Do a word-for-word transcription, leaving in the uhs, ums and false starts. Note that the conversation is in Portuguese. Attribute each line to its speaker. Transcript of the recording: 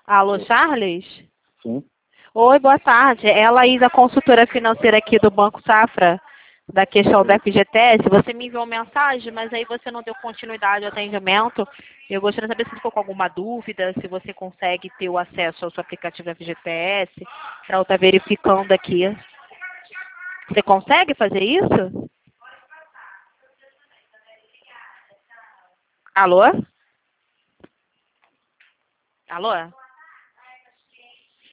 Speaker 1: Alô, Charles?
Speaker 2: Sim.
Speaker 1: Oi, boa tarde. É a Laís, a consultora financeira aqui do Banco Safra, da questão da F G T S. Você me enviou mensagem, mas aí você não deu continuidade ao atendimento. Eu gostaria de saber se ficou com alguma dúvida, se você consegue ter o acesso ao seu aplicativo F G T S, para eu estar verificando aqui. Você consegue fazer isso? Alô? Alô?